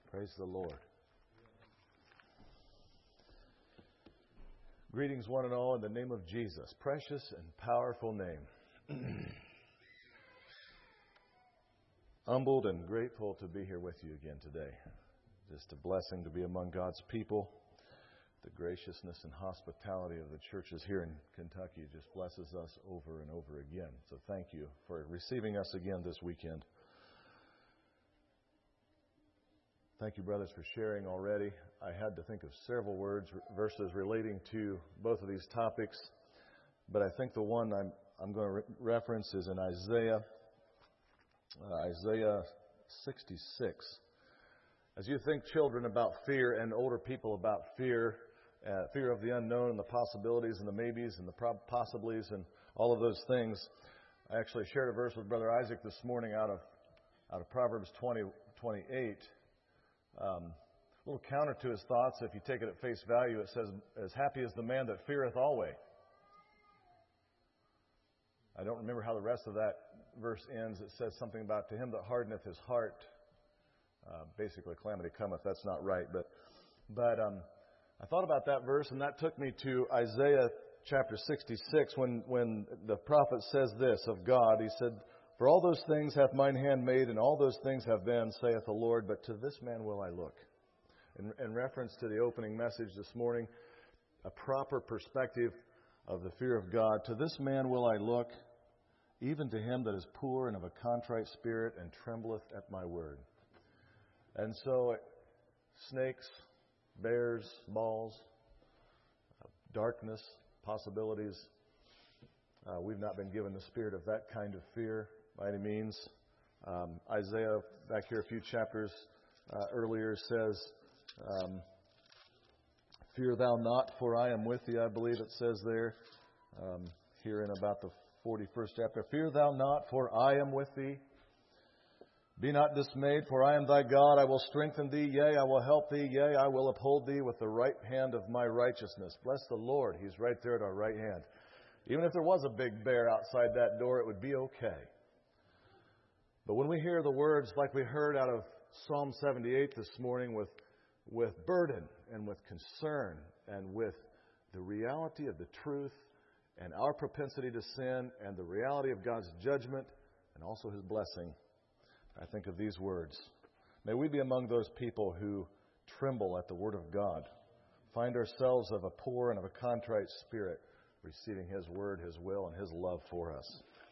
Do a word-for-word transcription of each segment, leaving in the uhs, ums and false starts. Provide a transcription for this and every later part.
Praise the Lord. Greetings, one and all, in the name of Jesus, precious and powerful name. Humbled and grateful to be here with you again today. Just a blessing to be among God's people. The graciousness and hospitality of the churches here in Kentucky just blesses us over and over again. So thank you for receiving us again this weekend. Thank you, brothers, for sharing already. I had to think of several words, verses relating to both of these topics, but I think the one I'm, I'm going to re- reference is in Isaiah, uh, Isaiah sixty-six. As you think, children, about fear and older people about fear, uh, fear of the unknown and the possibilities and the maybes and the prob- possiblies and all of those things, I actually shared a verse with Brother Isaac this morning out of out of Proverbs twenty twenty-eight. Um, a little counter to his thoughts. If you take it at face value, it says, "As happy is the man that feareth always." I don't remember how the rest of that verse ends. It says something about, "To him that hardeneth his heart," uh, basically calamity cometh. That's not right, but but um, I thought about that verse, and that took me to Isaiah chapter sixty-six, when when the prophet says this of God. He said, "For all those things hath mine hand made, and all those things have been, saith the Lord, but to this man will I look." In, in reference to the opening message this morning, a proper perspective of the fear of God. "To this man will I look, even to him that is poor and of a contrite spirit, and trembleth at my word." And so, snakes, bears, balls, darkness, possibilities. Uh, we've not been given the spirit of that kind of fear by any means. Um, Isaiah, back here a few chapters uh, earlier, says, um, "Fear thou not, for I am with thee," I believe it says there, um, here in about the forty-first chapter. "Fear thou not, for I am with thee. Be not dismayed, for I am thy God. I will strengthen thee, yea, I will help thee, yea, I will uphold thee with the right hand of my righteousness." Bless the Lord, He's right there at our right hand. Even if there was a big bear outside that door, it would be okay. But when we hear the words like we heard out of Psalm seventy-eight this morning, with, with burden and with concern and with the reality of the truth and our propensity to sin and the reality of God's judgment and also His blessing, I think of these words. May we be among those people who tremble at the Word of God, find ourselves of a poor and of a contrite spirit, receiving His Word, His will, and His love for us.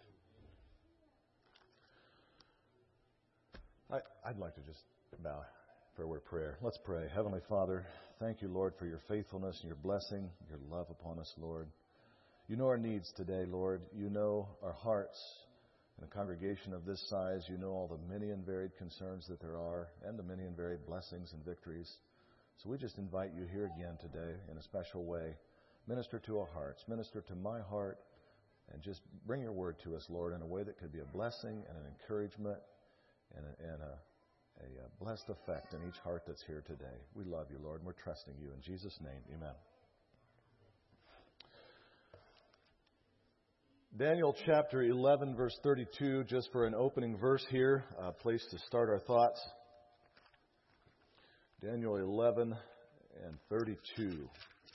I, I'd like to just bow for a word of prayer. Let's pray. Heavenly Father, thank you, Lord, for your faithfulness and your blessing, your love upon us, Lord. You know our needs today, Lord. You know our hearts. In a congregation of this size, you know all the many and varied concerns that there are and the many and varied blessings and victories. So we just invite you here again today in a special way. Minister to our hearts. Minister to my heart. And just bring your word to us, Lord, in a way that could be a blessing and an encouragement and a, and a, a blessed effect in each heart that's here today. We love you, Lord, and we're trusting you. In Jesus' name, amen. Daniel chapter eleven, verse thirty-two, just for an opening verse here, a place to start our thoughts. Daniel eleven and thirty-two.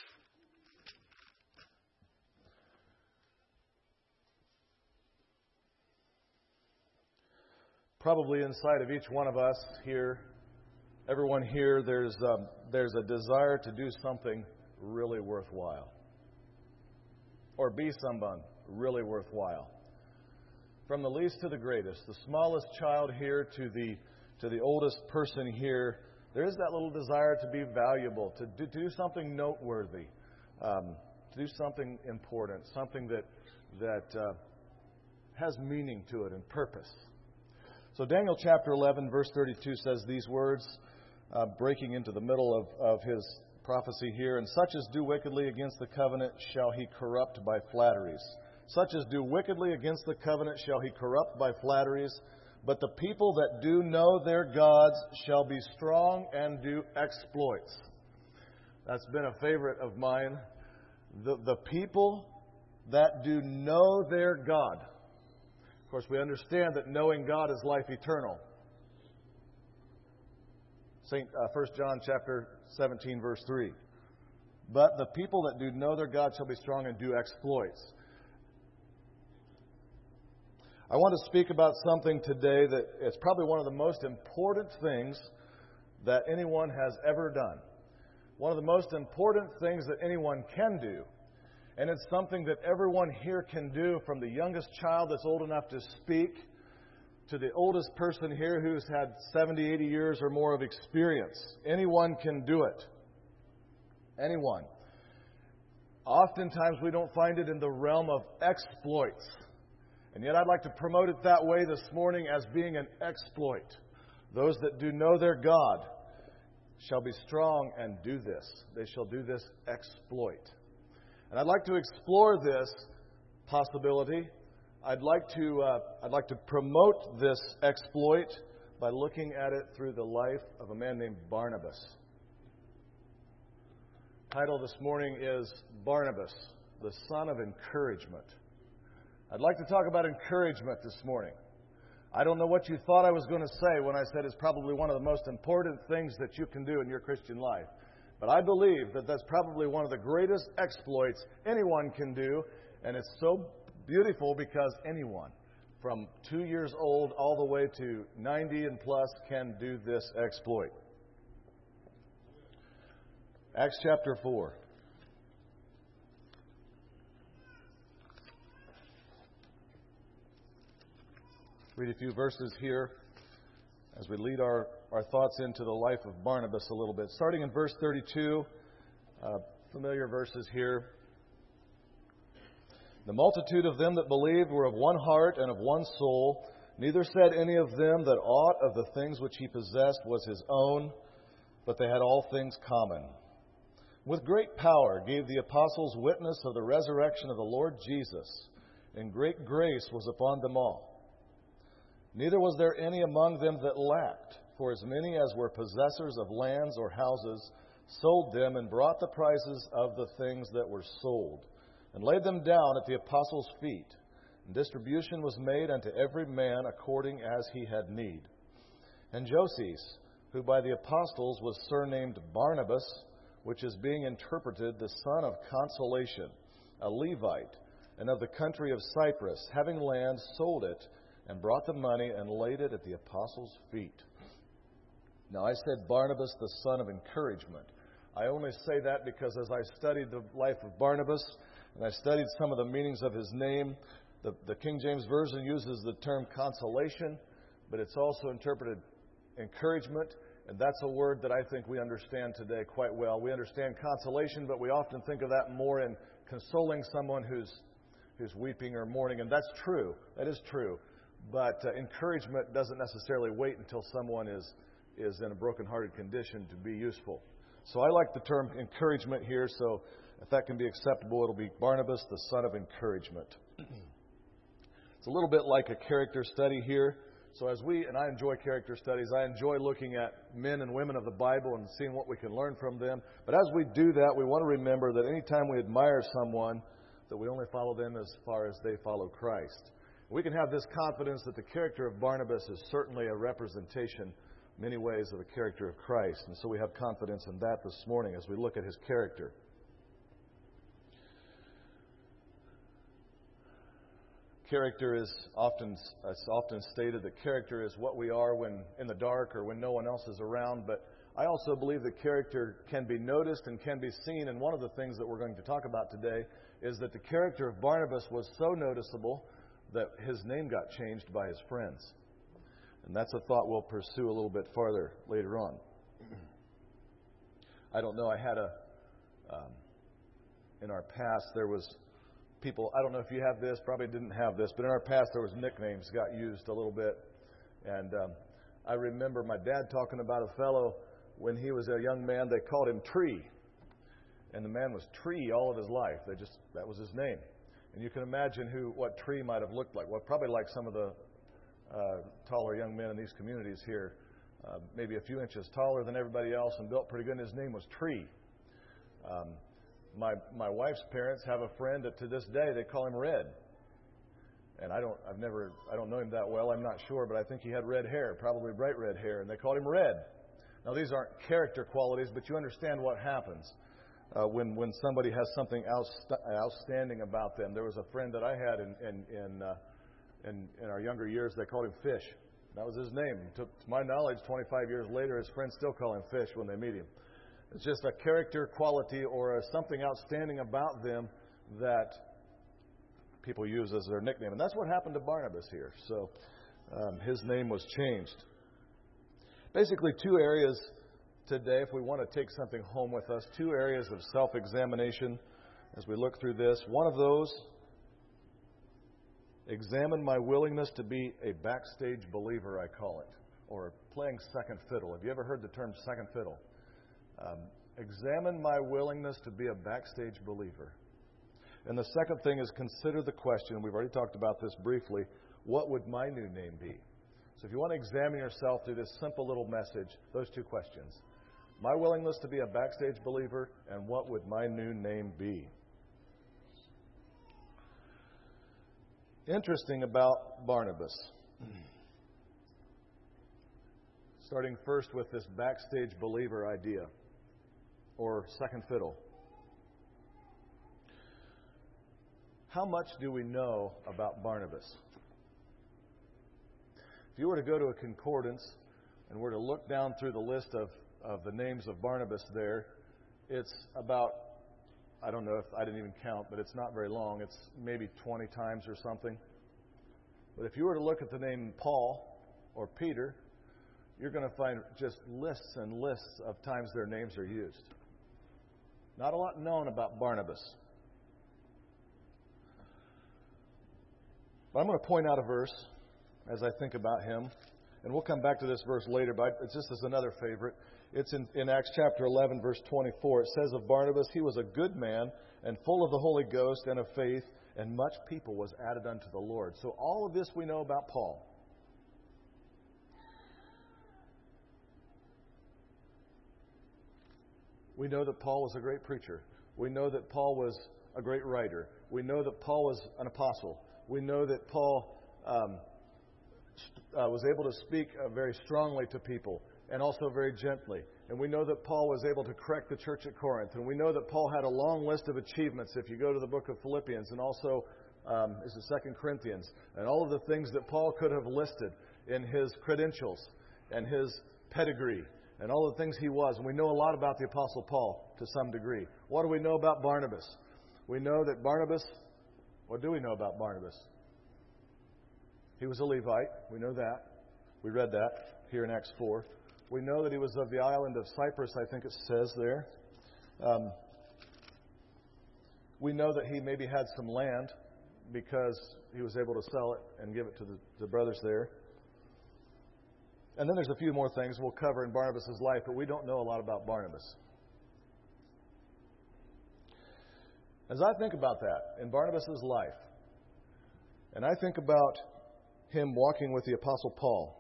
Probably inside of each one of us here, everyone here, there's um, there's a desire to do something really worthwhile, or be someone really worthwhile. From the least to the greatest, the smallest child here to the to the oldest person here, there is that little desire to be valuable, to do, to do something noteworthy, um, to do something important, something that that uh, has meaning to it and purpose. So Daniel chapter eleven, verse thirty-two says these words, uh, breaking into the middle of, of his prophecy here. "And such as do wickedly against the covenant shall he corrupt by flatteries. Such as do wickedly against the covenant shall he corrupt by flatteries. But the people that do know their gods shall be strong and do exploits." That's been a favorite of mine. The, the people that do know their God. Of course, we understand that knowing God is life eternal. Saint uh, First John chapter seventeen, verse three. But the people that do know their God shall be strong and do exploits. I want to speak about something today that is probably one of the most important things that anyone has ever done. One of the most important things that anyone can do. And it's something that everyone here can do, from the youngest child that's old enough to speak to the oldest person here who's had seventy, eighty years or more of experience. Anyone can do it. Anyone. Oftentimes we don't find it in the realm of exploits. And yet I'd like to promote it that way this morning as being an exploit. Those that do know their God shall be strong and do this. They shall do this exploit. And I'd like to explore this possibility. I'd like to uh, I'd like to promote this exploit by looking at it through the life of a man named Barnabas. The title this morning is Barnabas, the Son of Encouragement. I'd like to talk about encouragement this morning. I don't know what you thought I was going to say when I said it's probably one of the most important things that you can do in your Christian life. But I believe that that's probably one of the greatest exploits anyone can do. And it's so beautiful because anyone from two years old all the way to ninety and plus can do this exploit. Acts chapter four. Read a few verses here as we lead our, our thoughts into the life of Barnabas a little bit. Starting in verse thirty-two, uh, familiar verses here. The multitude of them that believed were of one heart and of one soul. Neither said any of them that aught of the things which he possessed was his own, but they had all things common. With great power gave the apostles witness of the resurrection of the Lord Jesus, and great grace was upon them all. Neither was there any among them that lacked, for as many as were possessors of lands or houses sold them and brought the prices of the things that were sold, and laid them down at the apostles' feet. And distribution was made unto every man according as he had need. And Joses, who by the apostles was surnamed Barnabas, which is being interpreted the son of consolation, a Levite, and of the country of Cyprus, having land, sold it, and brought the money and laid it at the apostles' feet. Now I said Barnabas, the son of encouragement. I only say that because as I studied the life of Barnabas, and I studied some of the meanings of his name, the, the King James Version uses the term consolation, but it's also interpreted encouragement, and that's a word that I think we understand today quite well. We understand consolation, but we often think of that more in consoling someone who's who's weeping or mourning, and that's true. That is true. But uh, encouragement doesn't necessarily wait until someone is is in a broken-hearted condition to be useful. So I like the term encouragement here, so if that can be acceptable, it'll be Barnabas, the son of encouragement. It's a little bit like a character study here. So as we, and I enjoy character studies, I enjoy looking at men and women of the Bible and seeing what we can learn from them. But as we do that, we want to remember that anytime we admire someone, that we only follow them as far as they follow Christ. We can have this confidence that the character of Barnabas is certainly a representation, in many ways, of the character of Christ. And so we have confidence in that this morning as we look at his character. Character is often, it's often stated that character is what we are when in the dark or when no one else is around. But I also believe that character can be noticed and can be seen. And one of the things that we're going to talk about today is that the character of Barnabas was so noticeable that his name got changed by his friends. And that's a thought we'll pursue a little bit farther later on. I don't know, I had a, um, in our past there was people, I don't know if you have this, probably didn't have this, but in our past there was nicknames got used a little bit. And um, I remember my dad talking about a fellow when he was a young man, they called him Tree. And the man was Tree all of his life. They just, that was his name. And you can imagine who, what Tree might have looked like. Well, probably like some of the uh, taller young men in these communities here, uh, maybe a few inches taller than everybody else and built pretty good. And his name was Tree. Um, my my wife's parents have a friend that to this day they call him Red. And I don't, I've never, I don't know him that well. I'm not sure, but I think he had red hair, probably bright red hair, and they called him Red. Now, these aren't character qualities, but you understand what happens uh, when when somebody has something outst- outstanding about them. There was a friend that I had in in in, uh, in in our younger years. They called him Fish. That was his name. To, to my knowledge, twenty-five years later, his friends still call him Fish when they meet him. It's just a character quality or a, something outstanding about them that people use as their nickname. And that's what happened to Barnabas here. So um, his name was changed. Basically, two areas today, if we want to take something home with us, two areas of self-examination as we look through this. One of those, examine my willingness to be a backstage believer, I call it, or playing second fiddle. Have you ever heard the term second fiddle? Um, examine my willingness to be a backstage believer. And the second thing is consider the question, we've already talked about this briefly, what would my new name be? So if you want to examine yourself through this simple little message, those two questions. My willingness to be a backstage believer, and what would my new name be? Interesting about Barnabas. Starting first with this backstage believer idea, or second fiddle. How much do we know about Barnabas? If you were to go to a concordance and were to look down through the list of, of the names of Barnabas there, it's about, I don't know if I didn't even count, but it's not very long. It's maybe twenty times or something. But if you were to look at the name Paul or Peter, you're going to find just lists and lists of times their names are used. Not a lot known about Barnabas. But I'm going to point out a verse as I think about him. And we'll come back to this verse later, but it's just as another favorite. It's in, in Acts chapter eleven, verse twenty-four. It says of Barnabas, he was a good man and full of the Holy Ghost and of faith, and much people was added unto the Lord. So all of this we know about Paul. We know that Paul was a great preacher. We know that Paul was a great writer. We know that Paul was an apostle. We know that Paul um, uh, was able to speak uh, very strongly to people and also very gently. And we know that Paul was able to correct the church at Corinth. And we know that Paul had a long list of achievements if you go to the book of Philippians and also um, is it Second Corinthians. And all of the things that Paul could have listed in his credentials and his pedigree and all the things he was. And we know a lot about the Apostle Paul to some degree. What do we know about Barnabas? We know that Barnabas, what do we know about Barnabas? He was a Levite. We know that. We read that here in Acts four. We know that he was of the island of Cyprus, I think it says there. Um, we know that he maybe had some land because he was able to sell it and give it to the, the brothers there. And then there's a few more things we'll cover in Barnabas' life, but we don't know a lot about Barnabas. As I think about that in Barnabas' life, and I think about him walking with the Apostle Paul,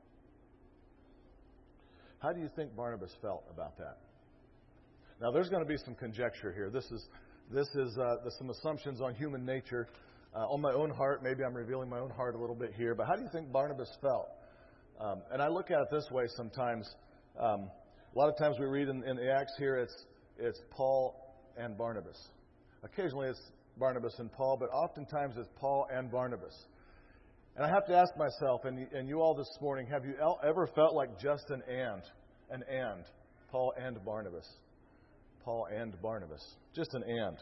how do you think Barnabas felt about that? Now, there's going to be some conjecture here. This is this is uh, there's some assumptions on human nature, uh, on my own heart. Maybe I'm revealing my own heart a little bit here. But how do you think Barnabas felt? Um, and I look at it this way sometimes. Um, a lot of times we read in, in the Acts here, it's it's Paul and Barnabas. Occasionally it's Barnabas and Paul, but oftentimes it's Paul and Barnabas. And I have to ask myself, and, and you all this morning, have you ever felt like just an and, an and, Paul and Barnabas? Paul and Barnabas. Just an and.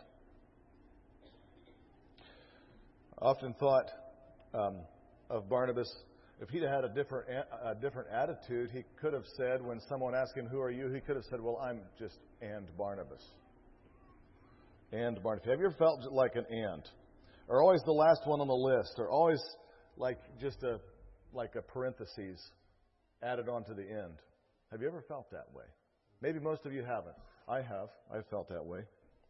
I often thought um, of Barnabas, if he'd had a different a different attitude, he could have said, when someone asked him, who are you? He could have said, well, I'm just and Barnabas. And Barnabas. Have you ever felt like an and? Or always the last one on the list, or always like just a like a parentheses added on to the end. Have you ever felt that way? Maybe most of you haven't. I have. I've felt that way.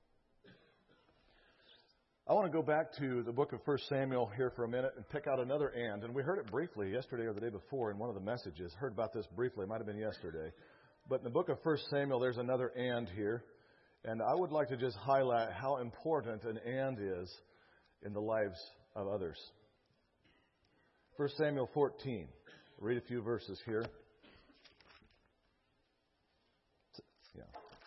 I want to go back to the book of First Samuel here for a minute and pick out another and. And we heard it briefly yesterday or the day before in one of the messages. Heard about this briefly. It might have been yesterday. But in the book of First Samuel, there's another and here. And I would like to just highlight how important an and is in the lives of others. First Samuel fourteen. I'll read a few verses here. Yeah.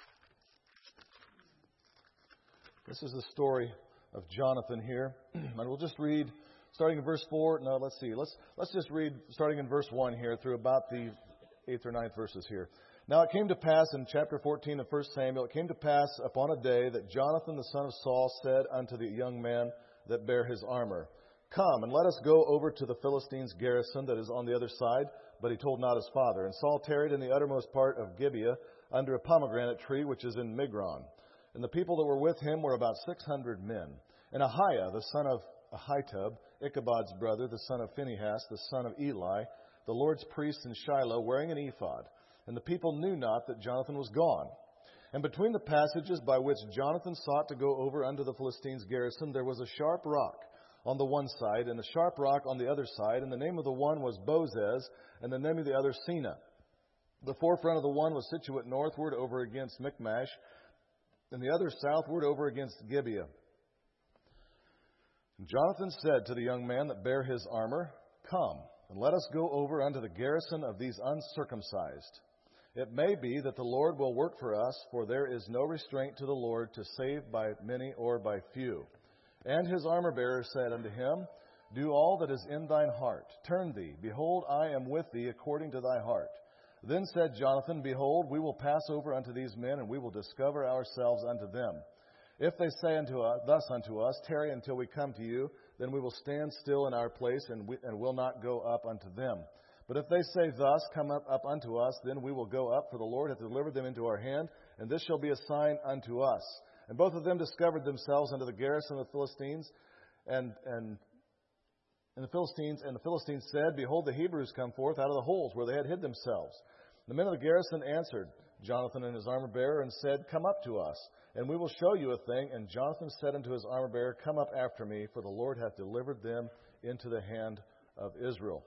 This is the story of Jonathan here. And we'll just read, starting in verse four. No, let's see. Let's let's just read, starting in verse one here, through about the eighth or ninth verses here. Now it came to pass in chapter fourteen of First Samuel, it came to pass upon a day that Jonathan the son of Saul said unto the young man that bare his armor, Come, and let us go over to the Philistines' garrison that is on the other side. But he told not his father. And Saul tarried in the uttermost part of Gibeah, under a pomegranate tree which is in Migron. And the people that were with him were about six hundred men. And Ahiah, the son of Ahitub, Ichabod's brother, the son of Phinehas, the son of Eli, the Lord's priest in Shiloh, wearing an ephod. And the people knew not that Jonathan was gone. And between the passages by which Jonathan sought to go over unto the Philistines' garrison, there was a sharp rock on the one side, and a sharp rock on the other side. And the name of the one was Bozez, and the name of the other Sina. The forefront of the one was situate northward over against Michmash, and the other southward over against Gibeah. And Jonathan said to the young man that bare his armor, Come, and let us go over unto the garrison of these uncircumcised. It may be that the Lord will work for us, for there is no restraint to the Lord to save by many or by few. And his armor-bearer said unto him, Do all that is in thine heart. Turn thee. Behold, I am with thee according to thy heart. Then said Jonathan, Behold, we will pass over unto these men, and we will discover ourselves unto them. If they say unto us, thus unto us, Tarry until we come to you, then we will stand still in our place, and, we, and will not go up unto them. But if they say thus, Come up, up unto us, then we will go up, for the Lord hath delivered them into our hand, and this shall be a sign unto us. And both of them discovered themselves unto the garrison of the Philistines, and and and the Philistines and the Philistines said, Behold, the Hebrews come forth out of the holes where they had hid themselves. The men of the garrison answered Jonathan and his armor-bearer, and said, Come up to us, and we will show you a thing. And Jonathan said unto his armor-bearer, Come up after me, for the Lord hath delivered them into the hand of Israel.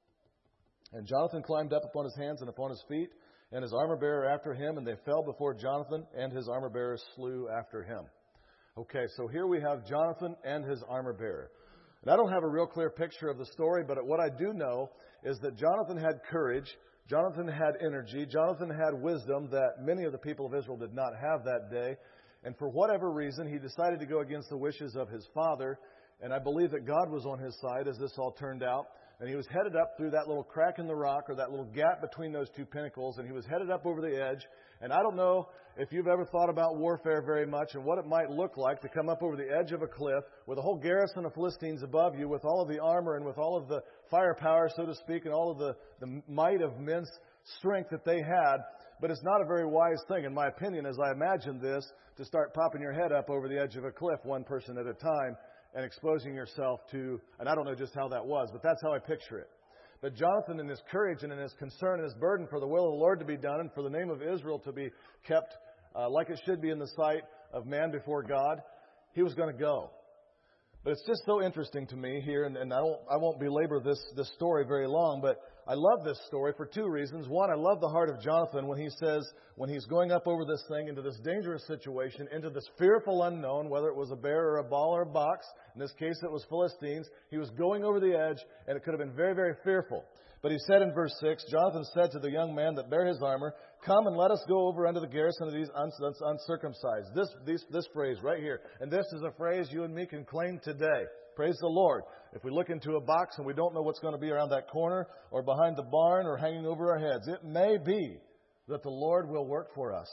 And Jonathan climbed up upon his hands and upon his feet, and his armor-bearer after him, and they fell before Jonathan, and his armor-bearer slew after him. Okay, so here we have Jonathan and his armor-bearer. And I don't have a real clear picture of the story, but what I do know is that Jonathan had courage, Jonathan had energy, Jonathan had wisdom that many of the people of Israel did not have that day. And for whatever reason, he decided to go against the wishes of his father. And I believe that God was on his side as this all turned out. And he was headed up through that little crack in the rock, or that little gap between those two pinnacles, and he was headed up over the edge. And I don't know if you've ever thought about warfare very much and what it might look like to come up over the edge of a cliff with a whole garrison of Philistines above you, with all of the armor and with all of the firepower, so to speak, and all of the, the might of men's strength that they had. But it's not a very wise thing, in my opinion, as I imagine this, to start popping your head up over the edge of a cliff one person at a time, and exposing yourself to, and I don't know just how that was, but that's how I picture it. But Jonathan, in his courage and in his concern and his burden for the will of the Lord to be done and for the name of Israel to be kept uh, like it should be in the sight of man before God, he was going to go. But it's just so interesting to me here, and, and I won't, I won't belabor this, this story very long, but I love this story for two reasons. One, I love the heart of Jonathan when he says, when he's going up over this thing into this dangerous situation, into this fearful unknown, whether it was a bear or a ball or a box, in this case it was Philistines, he was going over the edge, and it could have been very, very fearful. But he said in verse six, Jonathan said to the young man that bare his armor, Come and let us go over unto the garrison of these uncircumcised. This, this, this phrase right here. And this is a phrase you and me can claim today. Praise the Lord. If we look into a box and we don't know what's going to be around that corner or behind the barn or hanging over our heads, it may be that the Lord will work for us.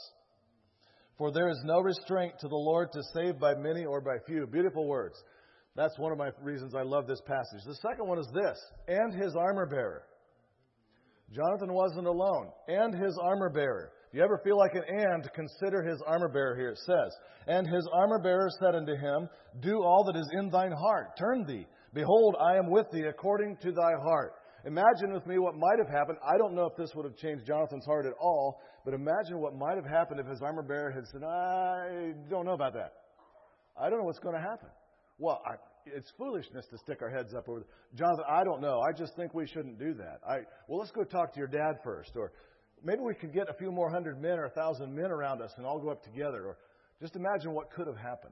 For there is no restraint to the Lord to save by many or by few. Beautiful words. That's one of my reasons I love this passage. The second one is this, and his armor-bearer. Jonathan wasn't alone, and his armor-bearer. If you ever feel like an and, consider his armor-bearer here. It says, And his armor-bearer said unto him, Do all that is in thine heart. Turn thee. Behold, I am with thee according to thy heart. Imagine with me what might have happened. I don't know if this would have changed Jonathan's heart at all, but imagine what might have happened if his armor-bearer had said, I don't know about that. I don't know what's going to happen. Well, I, it's foolishness to stick our heads up over. The, Jonathan, I don't know. I just think we shouldn't do that. I well, let's go talk to your dad first, or maybe we could get a few more hundred men or a thousand men around us and all go up together. Or just imagine what could have happened.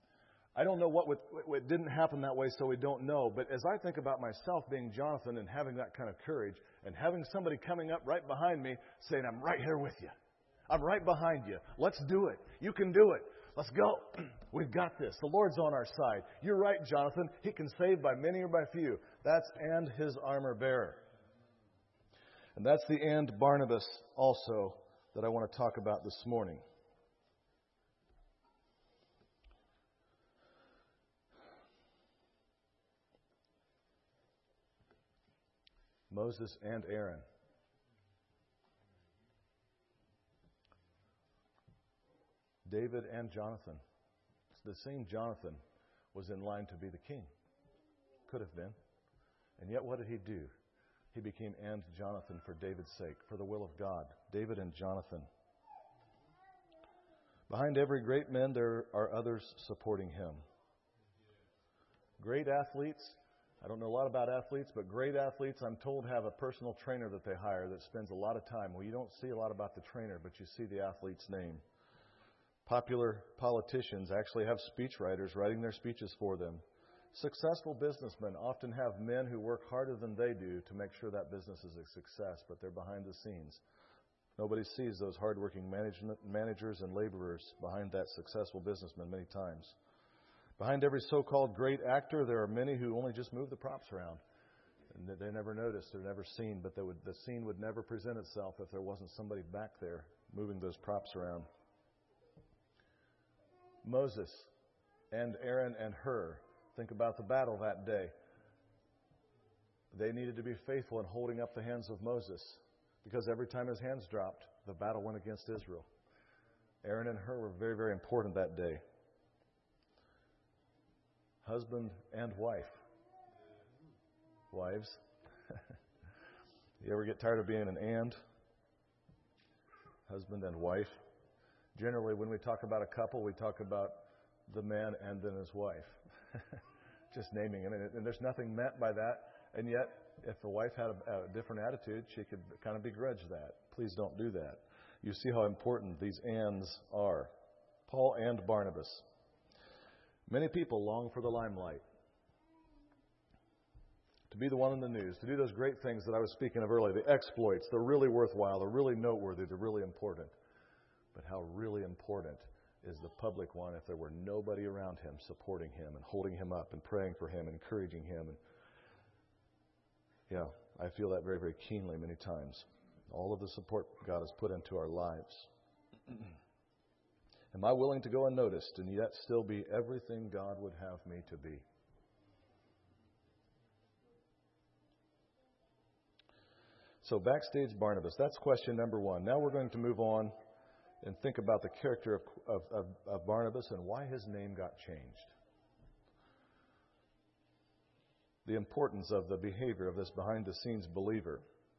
I don't know what would, what didn't happen that way, so we don't know. But as I think about myself being Jonathan and having that kind of courage and having somebody coming up right behind me saying, I'm right here with you. I'm right behind you. Let's do it. You can do it. Let's go. We've got this. The Lord's on our side. You're right, Jonathan. He can save by many or by few. That's and his armor bearer. And that's the and Barnabas also that I want to talk about this morning. Moses and Aaron. David and Jonathan. The same Jonathan was in line to be the king. Could have been. And yet what did he do? He became and Jonathan for David's sake, for the will of God. David and Jonathan. Behind every great man, there are others supporting him. Great athletes. I don't know a lot about athletes, but great athletes, I'm told, have a personal trainer that they hire that spends a lot of time. Well, you don't see a lot about the trainer, but you see the athlete's name. Popular politicians actually have speechwriters writing their speeches for them. Successful businessmen often have men who work harder than they do to make sure that business is a success, but they're behind the scenes. Nobody sees those hardworking management managers and laborers behind that successful businessman many times. Behind every so-called great actor, there are many who only just move the props around. And they're never noticed, they're never seen, but they would, the scene would never present itself if there wasn't somebody back there moving those props around. Moses and Aaron and Hur, think about the battle that day. They needed to be faithful in holding up the hands of Moses, because every time his hands dropped, the battle went against Israel. Aaron and Hur were very, very important that day. Husband and wife. Wives. You ever get tired of being an and? Husband and wife. Generally, when we talk about a couple, we talk about the man and then his wife. Just naming him. And there's nothing meant by that. And yet, if the wife had a, a different attitude, she could kind of begrudge that. Please don't do that. You see how important these ands are. Paul and Barnabas. Many people long for the limelight. To be the one in the news. To do those great things that I was speaking of earlier. The exploits. They're really worthwhile. They're really noteworthy. They're really important. But how really important is the public one if there were nobody around him supporting him and holding him up and praying for him and encouraging him. And yeah, I feel that very, very keenly many times. All of the support God has put into our lives. Am I willing to go unnoticed and yet still be everything God would have me to be? So backstage Barnabas, that's question number one. Now we're going to move on and think about the character of, of, of, of Barnabas and why his name got changed. The importance of the behavior of this behind-the-scenes believer.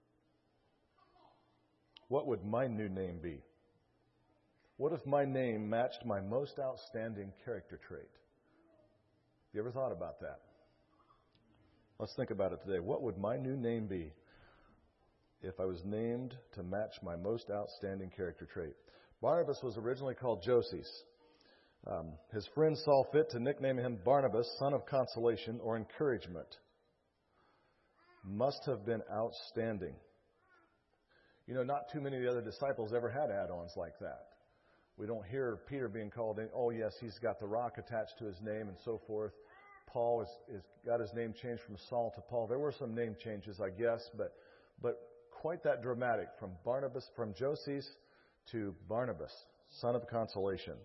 What would my new name be? What if my name matched my most outstanding character trait? You ever thought about that? Let's think about it today. What would my new name be if I was named to match my most outstanding character trait? Barnabas was originally called Joses. Um, his friends saw fit to nickname him Barnabas, son of consolation or encouragement. Must have been outstanding. You know, not too many of the other disciples ever had add-ons like that. We don't hear Peter being called in, oh yes, he's got the rock attached to his name and so forth. Paul is, is got his name changed from Saul to Paul. There were some name changes, I guess, but but quite that dramatic, from Barnabas, from Joses to Barnabas, son of consolation.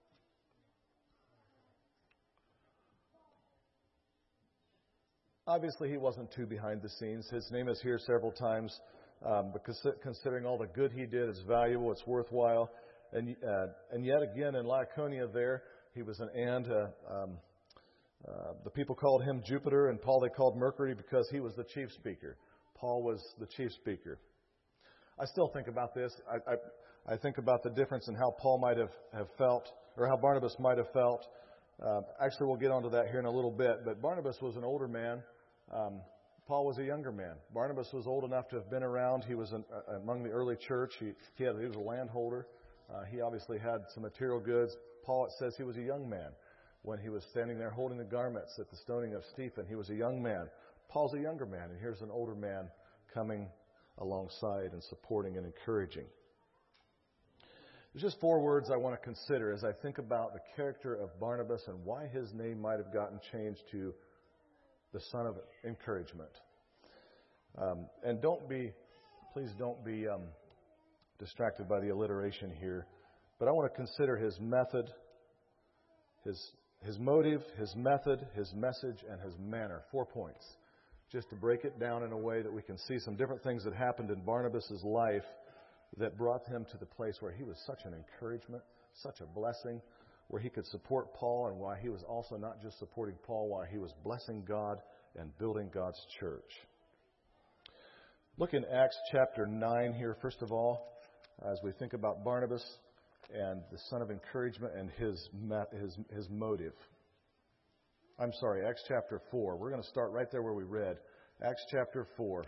Obviously, he wasn't too behind the scenes. His name is here several times, um, because considering all the good he did, it's valuable, it's worthwhile. And uh, and yet again in Laconia there, he was an and. Uh, um, uh, the people called him Jupiter, and Paul they called Mercury because he was the chief speaker. Paul was the chief speaker. I still think about this. I, I, I think about the difference in how Paul might have, have felt, or how Barnabas might have felt. Uh, actually, we'll get onto that here in a little bit. But Barnabas was an older man. Um, Paul was a younger man. Barnabas was old enough to have been around. He was an, uh, among the early church. He, he, had, he was a landholder. Uh, he obviously had some material goods. Paul, it says he was a young man when he was standing there holding the garments at the stoning of Stephen. He was a young man. Paul's a younger man, and here's an older man coming alongside and supporting and encouraging. There's just four words I want to consider as I think about the character of Barnabas and why his name might have gotten changed to the son of encouragement. Um, and don't be, please don't be um, distracted by the alliteration here. But I want to consider his method, his his motive, his method, his message, and his manner. Four points. Just to break it down in a way that we can see some different things that happened in Barnabas' life that brought him to the place where he was such an encouragement, such a blessing, where he could support Paul, and why he was also not just supporting Paul, why he was blessing God and building God's church. Look in Acts chapter nine here, first of all, as we think about Barnabas and the son of encouragement and his his his motive. I'm sorry, Acts chapter four. We're going to start right there where we read. Acts chapter four.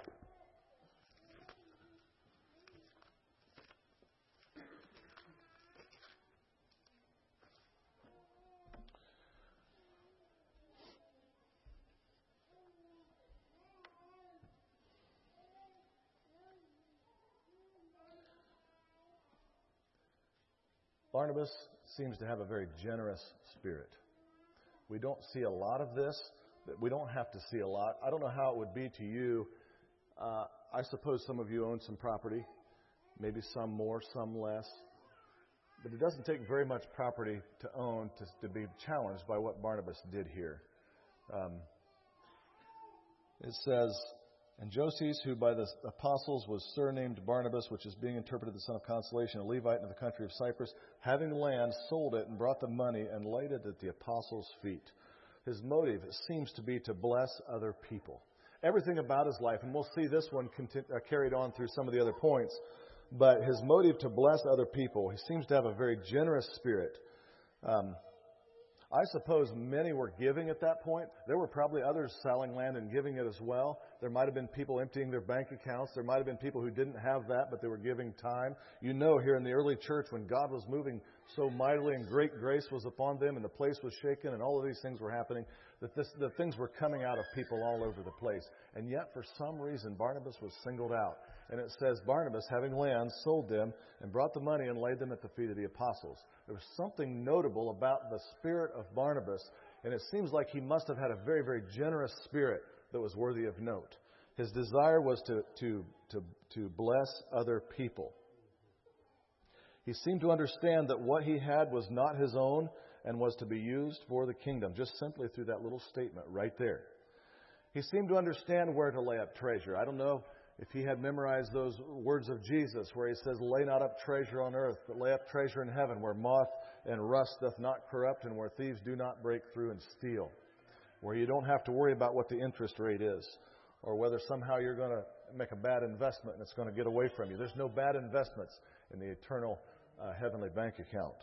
Barnabas seems to have a very generous spirit. We don't see a lot of this, but we don't have to see a lot. I don't know how it would be to you. Uh, I suppose some of you own some property, maybe some more, some less. But it doesn't take very much property to own to, to be challenged by what Barnabas did here. Um, it says, and Joses, who by the apostles was surnamed Barnabas, which is being interpreted the son of consolation, a Levite in the country of Cyprus, having land, sold it and brought the money and laid it at the apostles' feet. His motive seems to be to bless other people. Everything about his life, and we'll see this one continu- uh, carried on through some of the other points, but his motive to bless other people, he seems to have a very generous spirit. Um, I suppose many were giving at that point. There were probably others selling land and giving it as well. There might have been people emptying their bank accounts. There might have been people who didn't have that, but they were giving time. You know, here in the early church, when God was moving so mightily and great grace was upon them and the place was shaken and all of these things were happening, that this, the things were coming out of people all over the place. And yet, for some reason, Barnabas was singled out. And it says, Barnabas, having land, sold them and brought the money and laid them at the feet of the apostles. There was something notable about the spirit of Barnabas, and it seems like he must have had a very, very generous spirit that was worthy of note. His desire was to, to, to, to bless other people. He seemed to understand that what he had was not his own and was to be used for the kingdom, just simply through that little statement right there. He seemed to understand where to lay up treasure. I don't know if he had memorized those words of Jesus where he says, lay not up treasure on earth, but lay up treasure in heaven, where moth and rust doth not corrupt and where thieves do not break through and steal. Where you don't have to worry about what the interest rate is or whether somehow you're going to make a bad investment and it's going to get away from you. There's no bad investments in the eternal uh, heavenly bank account.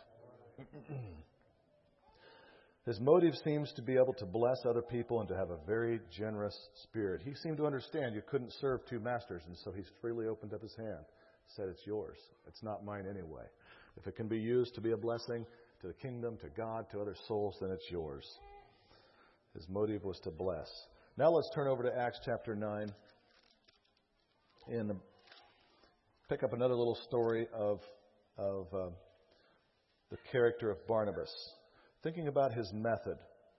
His motive seems to be able to bless other people and to have a very generous spirit. He seemed to understand you couldn't serve two masters, and so he's freely opened up his hand, said, it's yours. It's not mine anyway. If it can be used to be a blessing to the kingdom, to God, to other souls, then it's yours. His motive was to bless. Now let's turn over to Acts chapter nine and pick up another little story of, of uh, the character of Barnabas. Thinking about his method,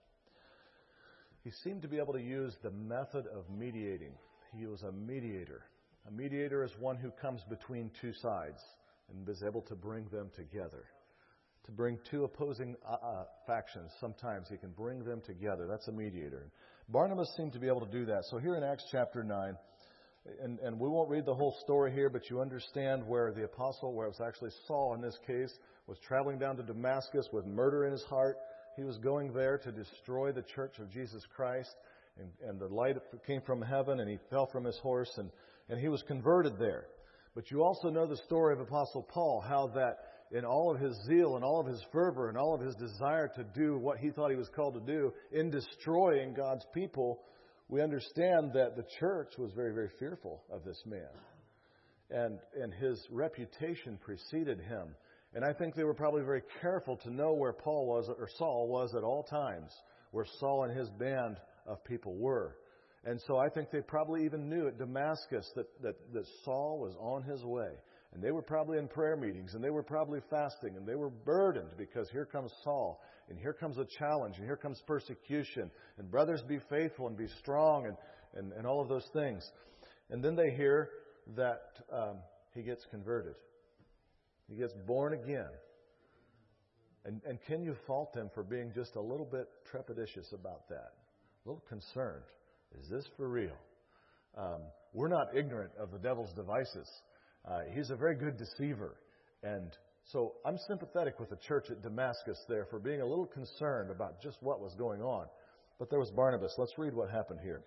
he seemed to be able to use the method of mediating. He was a mediator. A mediator is one who comes between two sides and is able to bring them together. To bring two opposing uh, uh, factions, sometimes he can bring them together. That's a mediator. Barnabas seemed to be able to do that. So here in Acts chapter nine, and, and we won't read the whole story here, but you understand where the apostle, where it was actually Saul in this case, was traveling down to Damascus with murder in his heart. He was going there to destroy the church of Jesus Christ. And, and the light came from heaven, and he fell from his horse, and, and he was converted there. But you also know the story of Apostle Paul, how that in all of his zeal and all of his fervor and all of his desire to do what he thought he was called to do in destroying God's people, we understand that the church was very, very fearful of this man. And, and his reputation preceded him. And I think they were probably very careful to know where Paul was, or Saul was at all times, where Saul and his band of people were. And so I think they probably even knew at Damascus that, that, that Saul was on his way. And they were probably in prayer meetings, and they were probably fasting, and they were burdened because here comes Saul, and here comes a challenge, and here comes persecution. And brothers, be faithful and be strong, and, and, and all of those things. And then they hear that um, he gets converted. He gets born again. And, and can you fault them for being just a little bit trepidatious about that? A little concerned. Is this for real? Um, we're not ignorant of the devil's devices. Uh, he's a very good deceiver. And so I'm sympathetic with the church at Damascus there for being a little concerned about just what was going on. But there was Barnabas. Let's read what happened here.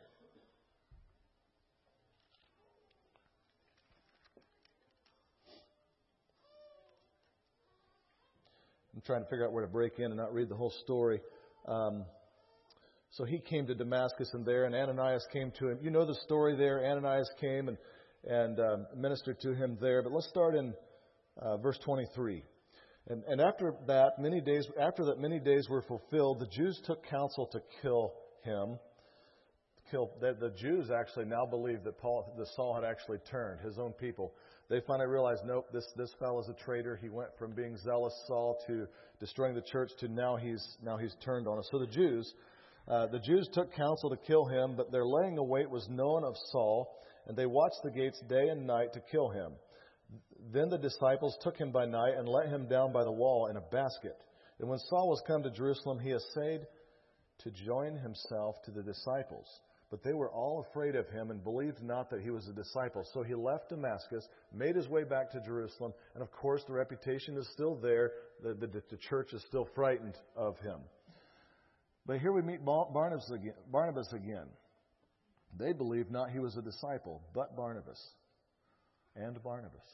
I'm trying to figure out where to break in and not read the whole story. Um, so he came to Damascus and there, and Ananias came to him. You know the story there. Ananias came and and um, ministered to him there. But let's start in uh, verse twenty-three. And, and after that, many days after that, many days were fulfilled. The Jews took counsel to kill him. Kill the, the Jews actually now believe that Paul, that Saul had actually turned his own people. They finally realized, nope, this this fellow is a traitor. He went from being zealous Saul to destroying the church to now he's now he's turned on us. So the Jews, uh, the Jews took counsel to kill him, but their laying await was known of Saul. And they watched the gates day and night to kill him. Then the disciples took him by night and let him down by the wall in a basket. And when Saul was come to Jerusalem, he essayed to join himself to the disciples. But they were all afraid of him and believed not that he was a disciple. So he left Damascus, made his way back to Jerusalem. And of course, the reputation is still there. The, the, the church is still frightened of him. But here we meet Barnabas again. Barnabas again. They believed not he was a disciple, but Barnabas. And Barnabas.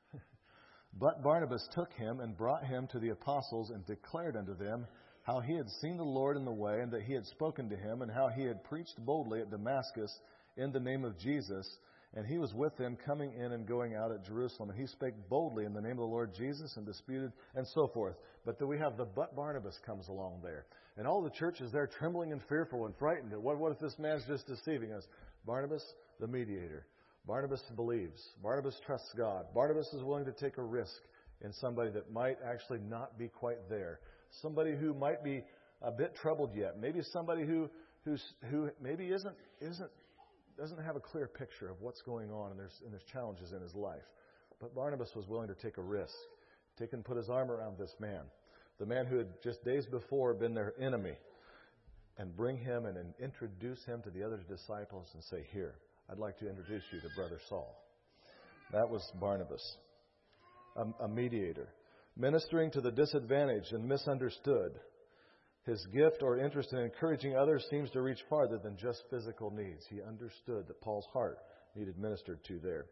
But Barnabas took him and brought him to the apostles and declared unto them how he had seen the Lord in the way, and that he had spoken to him, and how he had preached boldly at Damascus in the name of Jesus. And he was with them coming in and going out at Jerusalem. And he spake boldly in the name of the Lord Jesus and disputed, and so forth. But then we have the but Barnabas comes along there. And all the church is there trembling and fearful and frightened. What, what if this man's just deceiving us? Barnabas, the mediator. Barnabas believes. Barnabas trusts God. Barnabas is willing to take a risk in somebody that might actually not be quite there. Somebody who might be a bit troubled yet. Maybe somebody who who's, who maybe isn't isn't doesn't have a clear picture of what's going on, and there's and there's challenges in his life. But Barnabas was willing to take a risk, take and put his arm around this man, the man who had just days before been their enemy, and bring him and, and introduce him to the other disciples and say, "Here, I'd like to introduce you to Brother Saul." That was Barnabas, a, a mediator, ministering to the disadvantaged and misunderstood. His gift or interest in encouraging others seems to reach farther than just physical needs. He understood that Paul's heart needed ministered to there.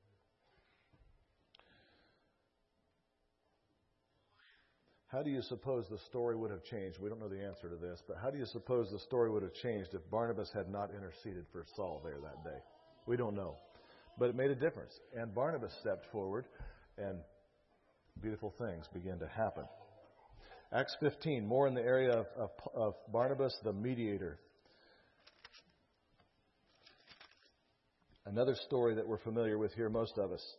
How do you suppose the story would have changed? We don't know the answer to this, but how do you suppose the story would have changed if Barnabas had not interceded for Saul there that day? We don't know. But it made a difference. And Barnabas stepped forward, and beautiful things began to happen. Acts fifteen, more in the area of, of, of Barnabas, the mediator. Another story that we're familiar with here, most of us.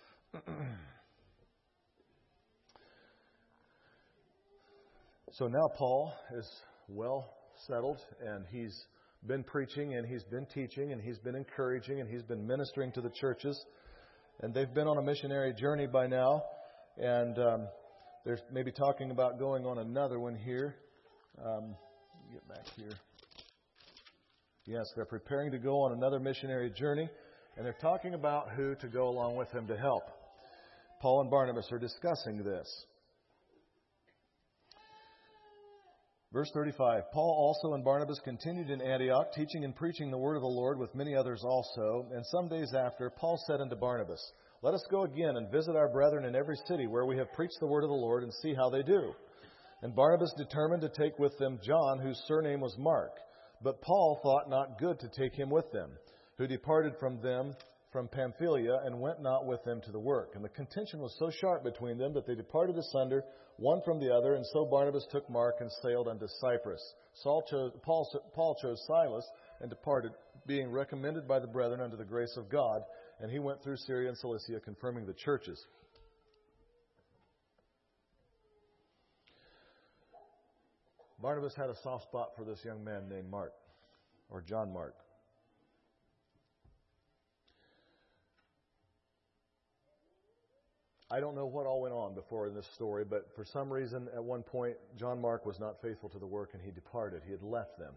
So now Paul is well settled, and he's been preaching, and he's been teaching, and he's been encouraging, and he's been ministering to the churches. And they've been on a missionary journey by now. And um, they're maybe talking about going on another one here. Um, get back here. Yes, they're preparing to go on another missionary journey. And they're talking about who to go along with them to help. Paul and Barnabas are discussing this. Verse thirty-five, Paul also and Barnabas continued in Antioch, teaching and preaching the word of the Lord with many others also. And some days after, Paul said unto Barnabas, Let us go again and visit our brethren in every city where we have preached the word of the Lord, and see how they do. And Barnabas determined to take with them John, whose surname was Mark. But Paul thought not good to take him with them, who departed from them from Pamphylia, and went not with them to the work. And the contention was so sharp between them that they departed asunder, one from the other. And so Barnabas took Mark and sailed unto Cyprus. Saul chose, Paul, Paul chose Silas and departed, being recommended by the brethren unto the grace of God. and he went through Syria and Cilicia, confirming the churches. Barnabas had a soft spot for this young man named Mark, or John Mark. I don't know what all went on before in this story, but for some reason, at one point, John Mark was not faithful to the work and he departed. He had left them.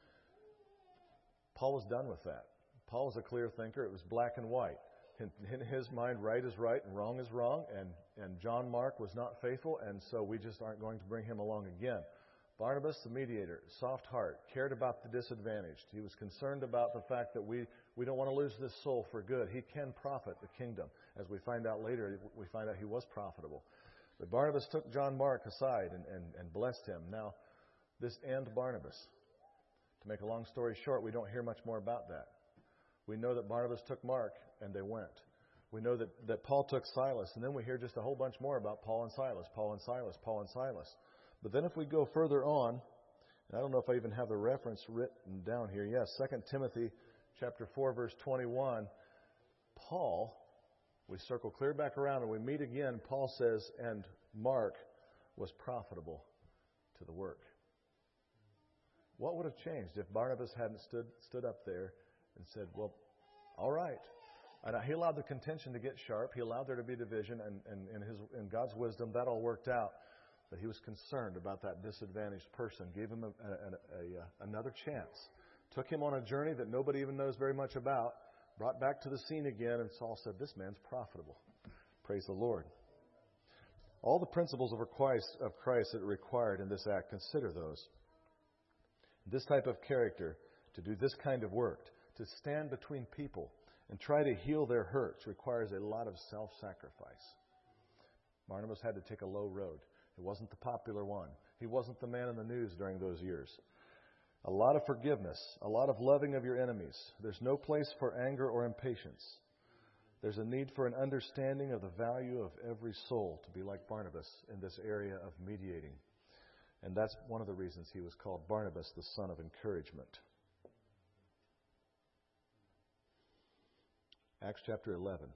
Paul was done with that. Paul was a clear thinker. It was black and white. In, in his mind, right is right and wrong is wrong, and, and John Mark was not faithful, and so we just aren't going to bring him along again. Barnabas, the mediator, soft heart, cared about the disadvantaged. He was concerned about the fact that we, we don't want to lose this soul for good. He can profit the kingdom. As we find out later, we find out he was profitable. But Barnabas took John Mark aside and, and, and blessed him. Now, this and Barnabas. To make a long story short, we don't hear much more about that. We know that Barnabas took Mark and they went. We know that, that Paul took Silas, and then we hear just a whole bunch more about Paul and Silas, Paul and Silas, Paul and Silas. But then if we go further on, and I don't know if I even have the reference written down here. Yes, Second Timothy chapter four, verse twenty-one. Paul, we circle clear back around and we meet again. Paul says, and Mark was profitable to the work. What would have changed if Barnabas hadn't stood stood up there and said, well, all right. And he allowed the contention to get sharp. He allowed there to be division, and, and in, his, in God's wisdom, that all worked out. But he was concerned about that disadvantaged person, gave him a, a, a, a, another chance, took him on a journey that nobody even knows very much about, brought back to the scene again, and Saul said, this man's profitable. Praise the Lord. All the principles of Christ, of Christ that are required in this act, consider those. This type of character, to do this kind of work, to stand between people and try to heal their hurts, requires a lot of self-sacrifice. Barnabas had to take a low road. It wasn't the popular one. He wasn't the man in the news during those years. A lot of forgiveness, a lot of loving of your enemies. There's no place for anger or impatience. There's a need for an understanding of the value of every soul to be like Barnabas in this area of mediating. And that's one of the reasons he was called Barnabas, the son of encouragement. Acts chapter eleven.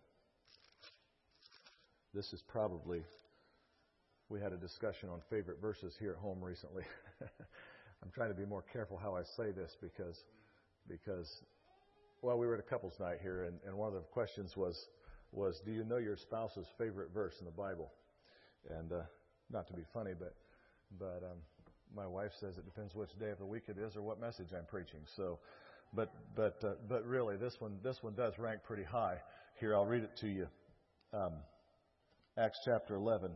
This is probably... We had a discussion on favorite verses here at home recently. I'm trying to be more careful how I say this because, because, well, we were at a couples night here, and, and one of the questions was, was, do you know your spouse's favorite verse in the Bible? And uh, not to be funny, but, but um, my wife says it depends which day of the week it is or what message I'm preaching. So, but, but, uh, but really, this one, this one does rank pretty high. Here, I'll read it to you. Um, Acts chapter eleven.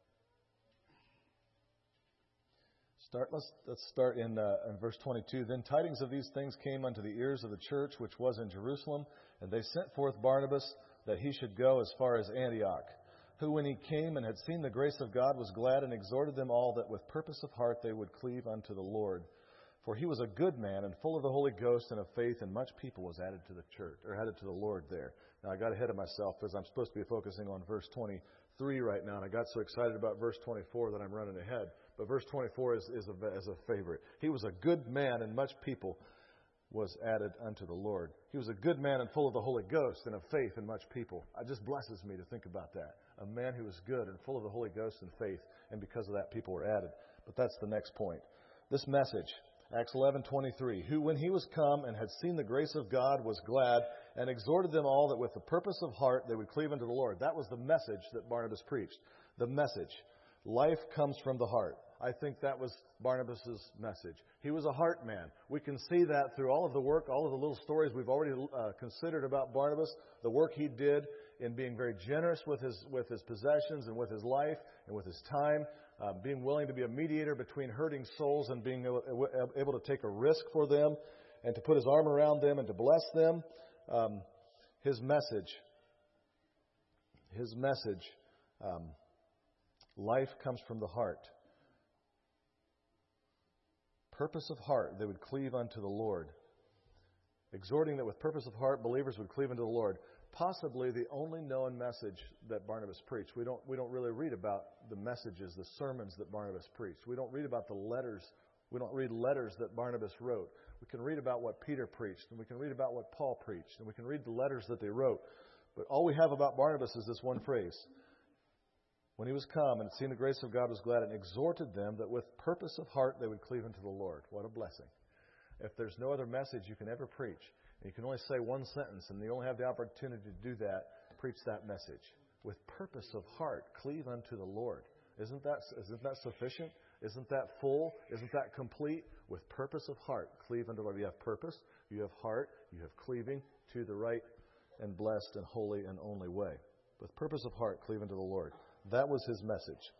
Start, let's, let's start in, uh, in verse twenty-two. Then tidings of these things came unto the ears of the church which was in Jerusalem, and they sent forth Barnabas that he should go as far as Antioch, who when he came and had seen the grace of God was glad and exhorted them all that with purpose of heart they would cleave unto the Lord. For he was a good man and full of the Holy Ghost and of faith, and much people was added to the church, or added to the Lord there. Now I got ahead of myself because I'm supposed to be focusing on verse twenty-three right now, and I got so excited about verse twenty-four that I'm running ahead. But verse twenty-four is, is, a, is a favorite. He was a good man, and much people was added unto the Lord. He was a good man and full of the Holy Ghost and of faith, and much people. It just blesses me to think about that. A man who was good and full of the Holy Ghost and faith, and because of that, people were added. But that's the next point. This message, Acts eleven twenty-three, who when he was come and had seen the grace of God was glad and exhorted them all that with the purpose of heart they would cleave unto the Lord. That was the message that Barnabas preached. The message. Life comes from the heart. I think that was Barnabas' message. He was a heart man. We can see that through all of the work, all of the little stories we've already uh, considered about Barnabas, the work he did in being very generous with his with his possessions and with his life and with his time, uh, being willing to be a mediator between hurting souls and being able, able to take a risk for them and to put his arm around them and to bless them. Um, his message, his message, um, life comes from the heart. Purpose of heart, they would cleave unto the Lord. Exhorting that with purpose of heart, believers would cleave unto the Lord. Possibly the only known message that Barnabas preached. We don't, we don't really read about the messages, the sermons that Barnabas preached. We don't read about the letters. We don't read letters that Barnabas wrote. We can read about what Peter preached, and we can read about what Paul preached, and we can read the letters that they wrote. But all we have about Barnabas is this one phrase. When he was come and had seen the grace of God, was glad and exhorted them that with purpose of heart they would cleave unto the Lord. What a blessing. If there's no other message you can ever preach, and you can only say one sentence, and you only have the opportunity to do that, preach that message. With purpose of heart, cleave unto the Lord. Isn't that, isn't that sufficient? Isn't that full? Isn't that complete? With purpose of heart, cleave unto the Lord. You have purpose, you have heart, you have cleaving to the right and blessed and holy and only way. With purpose of heart, cleave unto the Lord. That was his message.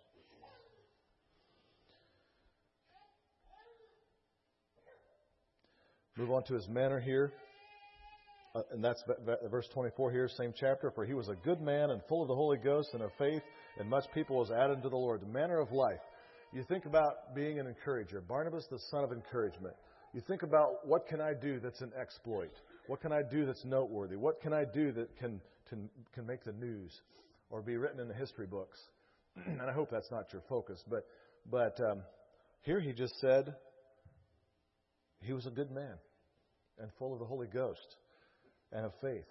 Move on to his manner here. Uh, and that's verse twenty-four here, same chapter. For he was a good man and full of the Holy Ghost and of faith, and much people was added to the Lord. The manner of life. You think about being an encourager. Barnabas, the son of encouragement. You think about what can I do that's an exploit? What can I do that's noteworthy? What can I do that can can, can make the news or be written in the history books? And I hope that's not your focus. But but um, here he just said he was a good man and full of the Holy Ghost and of faith.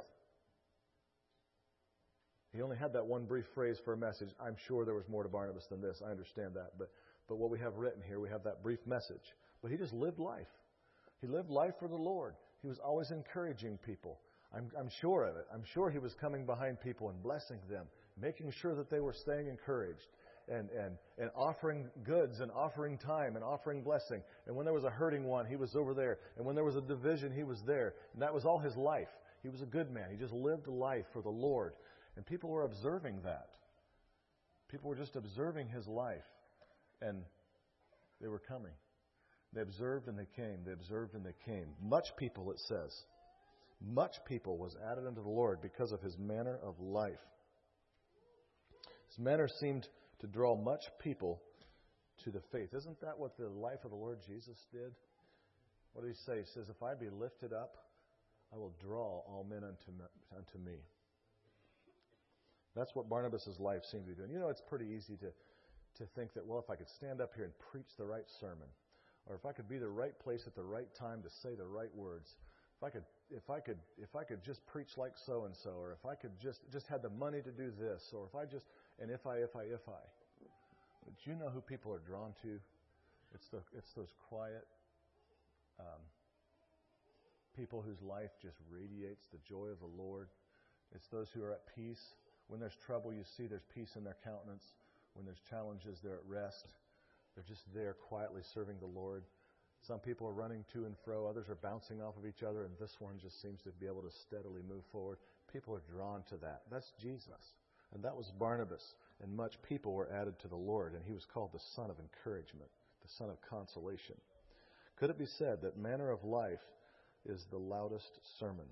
He only had that one brief phrase for a message. I'm sure there was more to Barnabas than this. I understand that. But but what we have written here, we have that brief message. But he just lived life. He lived life for the Lord. He was always encouraging people. I'm, I'm sure of it. I'm sure he was coming behind people and blessing them, making sure that they were staying encouraged and, and, and offering goods and offering time and offering blessing. And when there was a hurting one, he was over there. And when there was a division, he was there. And that was all his life. He was a good man. He just lived life for the Lord. And people were observing that. People were just observing his life. And they were coming. They observed and they came. They observed and they came. Much people, it says. Much people was added unto the Lord because of his manner of life. His manner seemed to draw much people to the faith. Isn't that what the life of the Lord Jesus did? What did he say? He says, if I be lifted up, I will draw all men unto me. Unto me. That's what Barnabas' life seemed to be doing. You know, it's pretty easy to, to think that, well, if I could stand up here and preach the right sermon, or if I could be the right place at the right time to say the right words, if I could, if I could, if I could just preach like so and so, or if I could just just had the money to do this, or if I just, and if I, if I, if I. But you know who people are drawn to? It's the, it's those quiet um, people whose life just radiates the joy of the Lord. It's those who are at peace. When there's trouble, you see there's peace in their countenance. When there's challenges, they're at rest. They're just there quietly serving the Lord. Some people are running to and fro. Others are bouncing off of each other. And this one just seems to be able to steadily move forward. People are drawn to that. That's Jesus. And that was Barnabas. And much people were added to the Lord. And he was called the son of encouragement, the son of consolation. Could it be said that manner of life is the loudest sermon?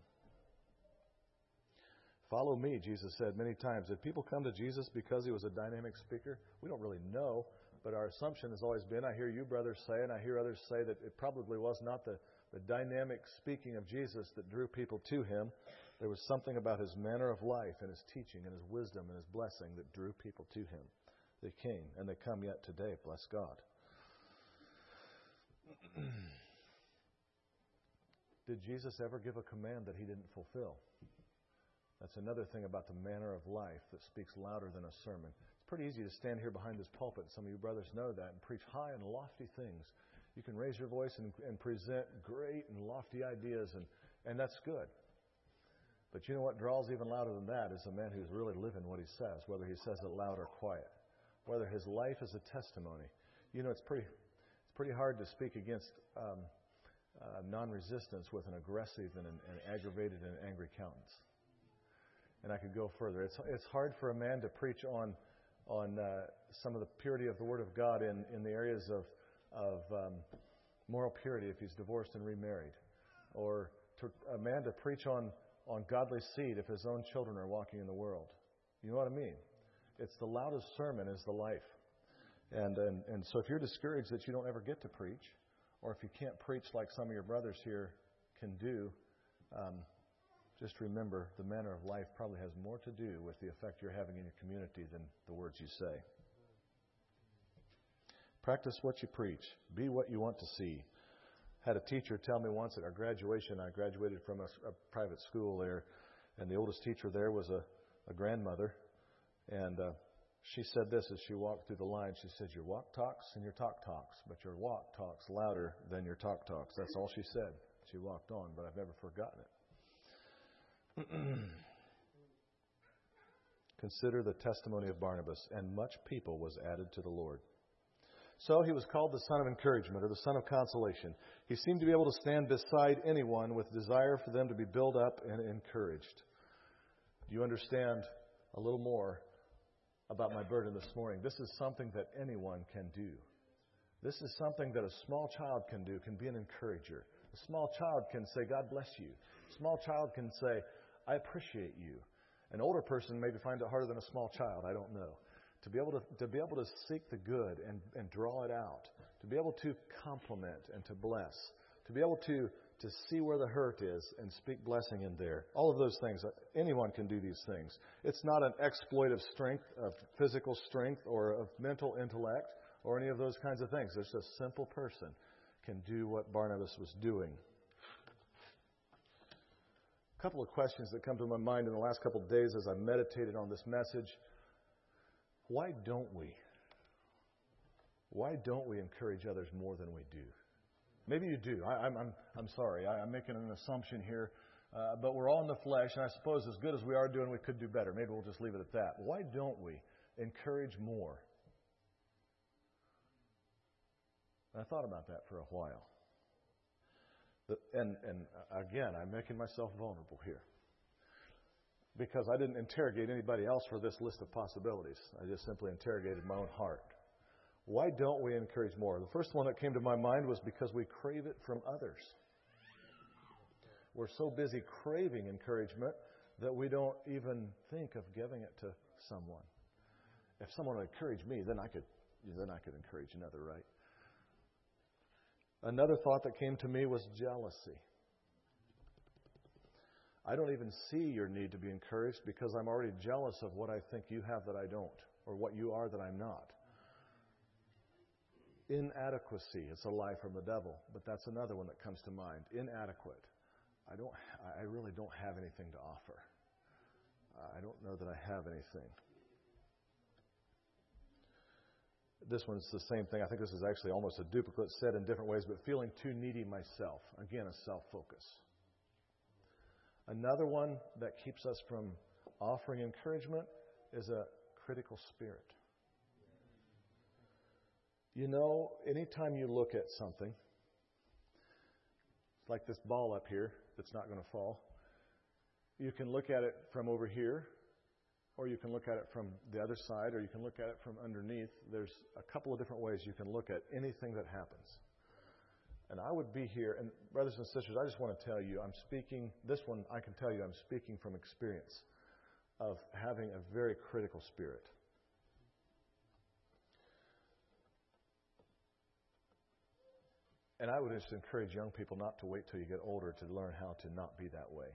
Follow me, Jesus said many times. Did people come to Jesus because he was a dynamic speaker? We don't really know. But our assumption has always been, I hear you brothers say, and I hear others say, that it probably was not the, the dynamic speaking of Jesus that drew people to him. There was something about his manner of life and his teaching and his wisdom and his blessing that drew people to him. They came, and they come yet today, bless God. Did Jesus ever give a command that he didn't fulfill? That's another thing about the manner of life that speaks louder than a sermon. It's pretty easy to stand here behind this pulpit, some of you brothers know that, and preach high and lofty things. You can raise your voice and, and present great and lofty ideas, and, and that's good. But you know what draws even louder than that is a man who's really living what he says, whether he says it loud or quiet, whether his life is a testimony. You know, it's pretty it's pretty hard to speak against um, uh, non-resistance with an aggressive and an, an aggravated and angry countenance. And I could go further. It's it's hard for a man to preach on on uh, some of the purity of the Word of God in, in the areas of of um, moral purity if he's divorced and remarried, or to a man to preach on on godly seed if his own children are walking in the world. You know what I mean? It's the loudest sermon is the life. And and and so if you're discouraged that you don't ever get to preach, or if you can't preach like some of your brothers here can do. Um, Just remember, the manner of life probably has more to do with the effect you're having in your community than the words you say. Practice what you preach. Be what you want to see. Had a teacher tell me once at our graduation, I graduated from a, a private school there, And the oldest teacher there was a, a grandmother. And uh, she said this as she walked through the line. She said, your walk talks and your talk talks, but your walk talks louder than your talk talks. That's all she said. She walked on, but I've never forgotten it. Consider the testimony of Barnabas, and much people was added to the Lord. So he was called the son of encouragement, or the son of consolation. He seemed to be able to stand beside anyone with desire for them to be built up and encouraged. Do you understand a little more about my burden this morning? This is something that anyone can do. This is something that a small child can do, can be an encourager. A small child can say, God bless you. A small child can say, I appreciate you. An older person maybe find it harder than a small child. I don't know. To be able to, to be able to seek the good and, and draw it out. To be able to compliment and to bless. To be able to, to see where the hurt is and speak blessing in there. All of those things. Anyone can do these things. It's not an exploit of strength, of physical strength, or of mental intellect, or any of those kinds of things. It's a simple person can do what Barnabas was doing. A couple of questions that come to my mind in the last couple of days as I meditated on this message. Why don't we? Why don't we encourage others more than we do? Maybe you do. I, I'm, I'm, I'm sorry. I, I'm making an assumption here. Uh, but we're all in the flesh, and I suppose as good as we are doing, we could do better. Maybe we'll just leave it at that. Why don't we encourage more? And I thought about that for a while. And, and again, I'm making myself vulnerable here. Because I didn't interrogate anybody else for this list of possibilities. I just simply interrogated my own heart. Why don't we encourage more? The first one that came to my mind was because we crave it from others. We're so busy craving encouragement that we don't even think of giving it to someone. If someone would encourage me, then I could, then I could encourage another, right? Another thought that came to me was jealousy. I don't even see your need to be encouraged because I'm already jealous of what I think you have that I don't, or what you are that I'm not. Inadequacy. It's a lie from the devil, but that's another one that comes to mind. Inadequate. I don't. I really don't have anything to offer. I don't know that I have anything. This one's the same thing. I think this is actually almost a duplicate said in different ways, but feeling too needy myself. Again, a self-focus. Another one that keeps us from offering encouragement is a critical spirit. You know, anytime you look at something, like this ball up here that's not going to fall, you can look at it from over here, or you can look at it from the other side, or you can look at it from underneath. There's a couple of different ways you can look at anything that happens. And I would be here, and brothers and sisters, I just want to tell you, I'm speaking, this one I can tell you I'm speaking from experience of having a very critical spirit. And I would just encourage young people not to wait till you get older to learn how to not be that way.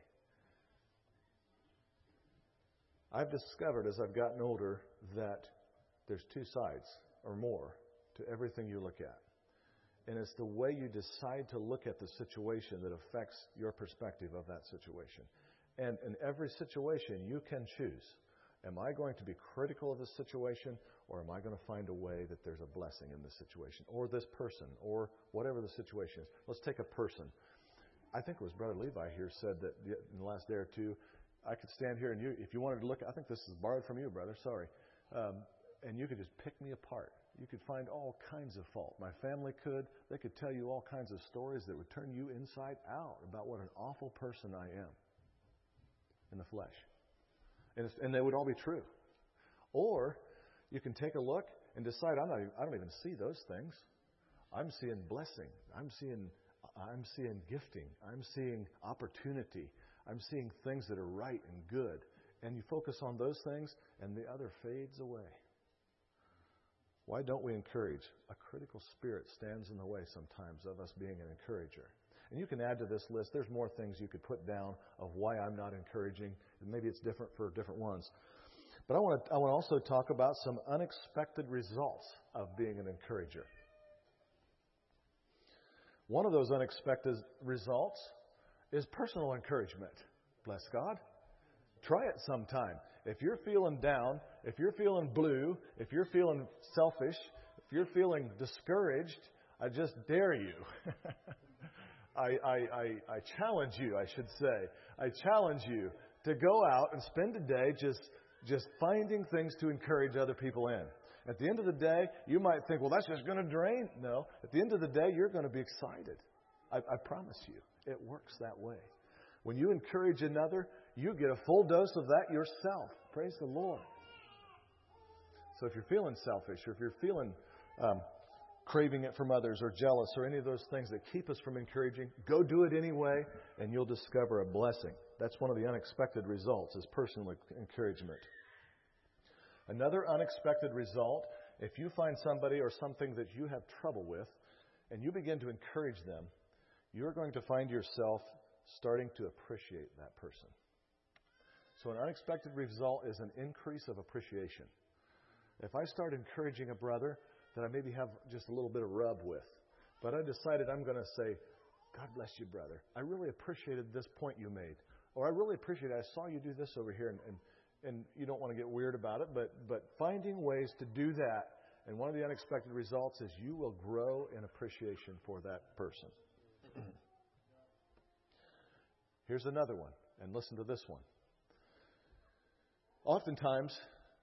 I've discovered as I've gotten older that there's two sides or more to everything you look at. And it's the way you decide to look at the situation that affects your perspective of that situation. And in every situation, you can choose. Am I going to be critical of the situation, or am I going to find a way that there's a blessing in this situation, or this person, or whatever the situation is? Let's take a person. I think it was Brother Levi here said that in the last day or two, I could stand here and you, if you wanted to look, I think this is borrowed from you, brother, sorry. Um, and you could just pick me apart. You could find all kinds of fault. My family could. They could tell you all kinds of stories that would turn you inside out about what an awful person I am in the flesh. And, it's, and they would all be true. Or you can take a look and decide, I'm not even, I don't even see those things. I'm seeing blessing. I'm seeing, I'm seeing gifting. I'm seeing opportunity. I'm seeing things that are right and good. And you focus on those things, and the other fades away. Why don't we encourage? A critical spirit stands in the way sometimes of us being an encourager. And you can add to this list. There's more things you could put down of why I'm not encouraging. And maybe it's different for different ones. But I want to I want to also talk about some unexpected results of being an encourager. One of those unexpected results is personal encouragement. Bless God. Try it sometime. If you're feeling down, if you're feeling blue, if you're feeling selfish, if you're feeling discouraged, I just dare you. I, I, I, I challenge you, I should say. I challenge you to go out and spend a day just, just finding things to encourage other people in. At the end of the day, you might think, well, that's just going to drain. No. At the end of the day, you're going to be excited. I, I promise you. It works that way. When you encourage another, you get a full dose of that yourself. Praise the Lord. So if you're feeling selfish, or if you're feeling um, craving it from others, or jealous, or any of those things that keep us from encouraging, go do it anyway, and you'll discover a blessing. That's one of the unexpected results, is personal encouragement. Another unexpected result, if you find somebody or something that you have trouble with, and you begin to encourage them, you're going to find yourself starting to appreciate that person. So an unexpected result is an increase of appreciation. If I start encouraging a brother that I maybe have just a little bit of rub with, but I decided I'm going to say, God bless you, brother. I really appreciated this point you made. Or I really appreciate it. I saw you do this over here, and, and, and you don't want to get weird about it, but, but finding ways to do that. And one of the unexpected results is you will grow in appreciation for that person. Here's another one, and listen to this one. Oftentimes,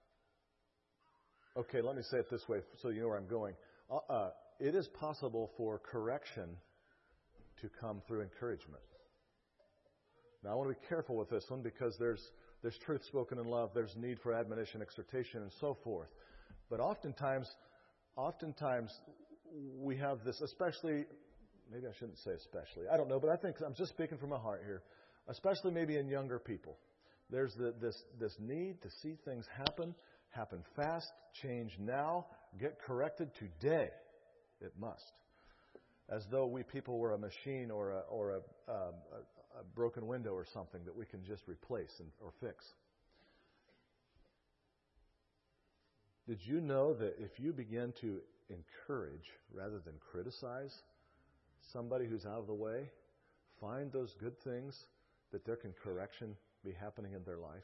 okay, let me say it this way so you know where I'm going. Uh, uh, it is possible for correction to come through encouragement. Now, I want to be careful with this one because there's there's truth spoken in love, there's need for admonition, exhortation, and so forth. But oftentimes, oftentimes we have this, especially, maybe I shouldn't say especially, I don't know, but I think I'm just speaking from my heart here, especially maybe in younger people. There's the, this this need to see things happen, happen fast, change now, get corrected today. It must. As though we people were a machine or a, or a, um, a, a broken window or something that we can just replace and, or fix. Did you know that if you begin to encourage rather than criticize somebody who's out of the way, find those good things, that there can correction be happening in their life?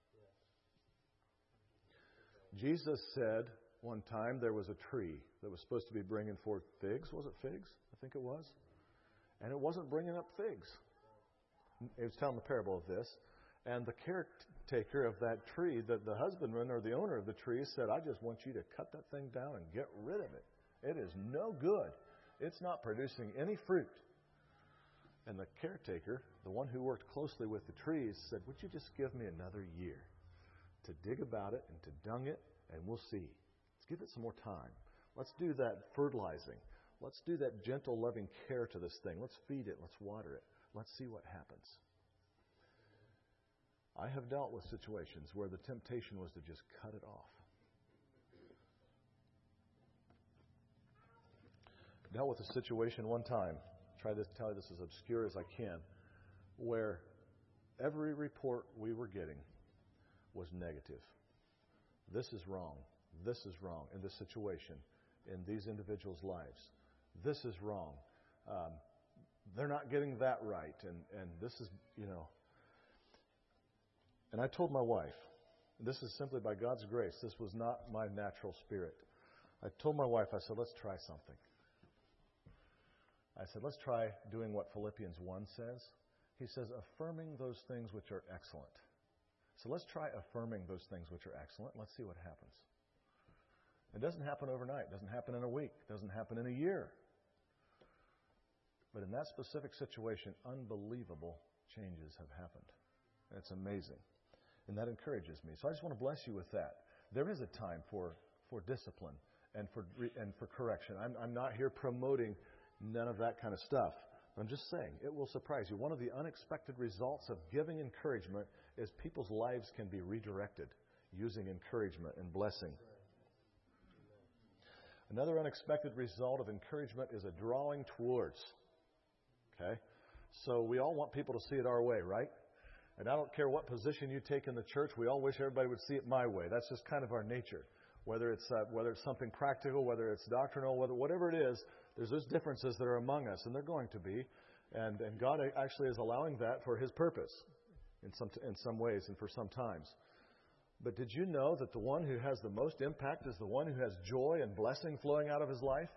Jesus said one time there was a tree that was supposed to be bringing forth figs. Was it figs? I think it was. And it wasn't bringing up figs. He was telling the parable of this. And the caretaker of that tree, the, the husbandman or the owner of the tree, said, I just want you to cut that thing down and get rid of it. It is no good. It's not producing any fruit. And the caretaker, the one who worked closely with the trees, said, would you just give me another year to dig about it and to dung it, and we'll see. Let's give it some more time. Let's do that fertilizing. Let's do that gentle, loving care to this thing. Let's feed it. Let's water it. Let's see what happens. I have dealt with situations where the temptation was to just cut it off. Dealt with a situation one time, try to tell you this as obscure as I can, where every report we were getting was negative. This is wrong. This is wrong in this situation, in these individuals' lives. This is wrong. Um, they're not getting that right. And, and this is, you know. And I told my wife, this is simply by God's grace. This was not my natural spirit. I told my wife, I said, let's try something. I said, let's try doing what Philippians one says. He says, affirming those things which are excellent. So let's try affirming those things which are excellent. Let's see what happens. It doesn't happen overnight. It doesn't happen in a week. It doesn't happen in a year. But in that specific situation, unbelievable changes have happened. And it's amazing. And that encourages me. So I just want to bless you with that. There is a time for, for discipline and for and for correction. I'm, I'm not here promoting none of that kind of stuff. I'm just saying, it will surprise you. One of the unexpected results of giving encouragement is people's lives can be redirected using encouragement and blessing. Another unexpected result of encouragement is a drawing towards. Okay? So we all want people to see it our way, right? And I don't care what position you take in the church, we all wish everybody would see it my way. That's just kind of our nature. Whether it's uh, whether it's something practical, whether it's doctrinal, whether whatever it is, there's those differences that are among us, and they're going to be. And, and God actually is allowing that for His purpose. in some, in some ways and for some times. But did you know that the one who has the most impact is the one who has joy and blessing flowing out of his life?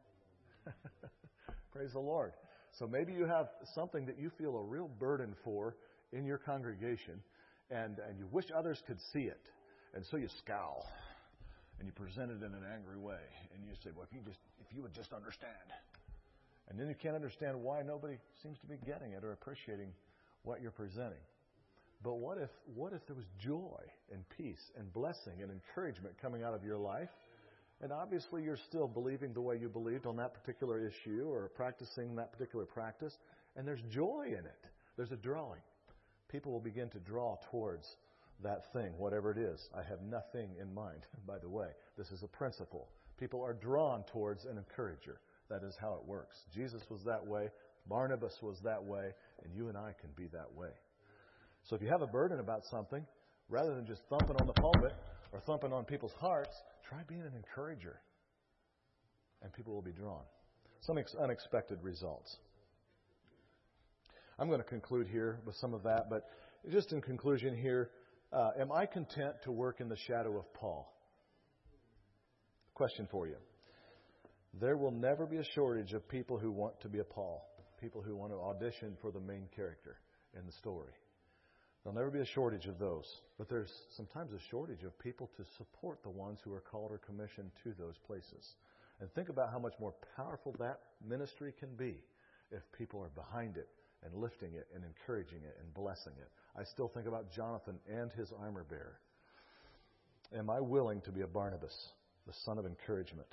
Praise the Lord. So maybe you have something that you feel a real burden for in your congregation, and, and you wish others could see it. And so you scowl, and you present it in an angry way. And you say, well, if you just if you would just understand. And then you can't understand why nobody seems to be getting it or appreciating what you're presenting. But what if what if there was joy and peace and blessing and encouragement coming out of your life? And obviously you're still believing the way you believed on that particular issue or practicing that particular practice. And there's joy in it. There's a drawing. People will begin to draw towards that thing, whatever it is. I have nothing in mind, by the way. This is a principle. People are drawn towards an encourager. That is how it works. Jesus was that way. Barnabas was that way. And you and I can be that way. So if you have a burden about something, rather than just thumping on the pulpit or thumping on people's hearts, try being an encourager. And people will be drawn. Some ex- unexpected results. I'm going to conclude here with some of that, but just in conclusion here, uh, am I content to work in the shadow of Paul? Question for you. There will never be a shortage of people who want to be a Paul, people who want to audition for the main character in the story. There'll never be a shortage of those. But there's sometimes a shortage of people to support the ones who are called or commissioned to those places. And think about how much more powerful that ministry can be if people are behind it and lifting it and encouraging it and blessing it. I still think about Jonathan and his armor bearer. Am I willing to be a Barnabas, the son of encouragement?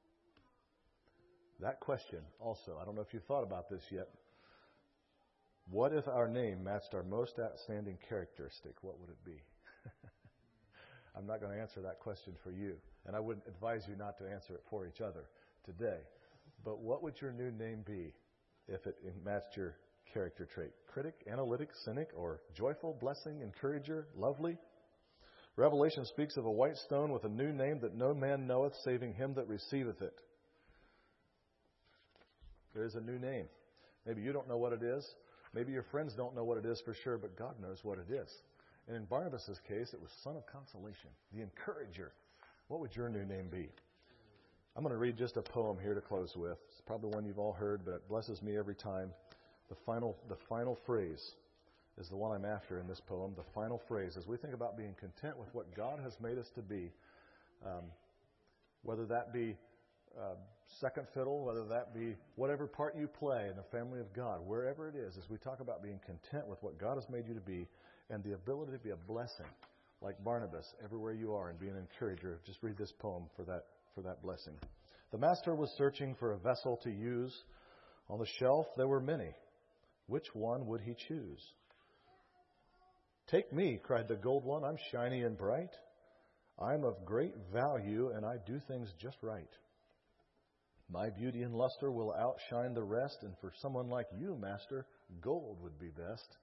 That question also, I don't know if you've thought about this yet. What if our name matched our most outstanding characteristic? What would it be? I'm not going to answer that question for you. And I wouldn't advise you not to answer it for each other today. But what would your new name be if it matched your character trait? Critic, analytic, cynic, or joyful, blessing, encourager, lovely? Revelation speaks of a white stone with a new name that no man knoweth, saving him that receiveth it. There is a new name. Maybe you don't know what it is. Maybe your friends don't know what it is for sure, but God knows what it is. And in Barnabas' case, it was Son of Consolation, the encourager. What would your new name be? I'm going to read just a poem here to close with. It's probably one you've all heard, but it blesses me every time. The final, the final phrase is the one I'm after in this poem. The final phrase, as we think about being content with what God has made us to be, um, whether that be uh, second fiddle, whether that be whatever part you play in the family of God, wherever it is, as we talk about being content with what God has made you to be and the ability to be a blessing, like Barnabas, everywhere you are, and be an encourager. Just read this poem for that, for that blessing. The master was searching for a vessel to use. On the shelf there were many. Which one would he choose? Take me, cried the gold one. I'm shiny and bright. I'm of great value, and I do things just right. My beauty and luster will outshine the rest, and for someone like you, master, gold would be best.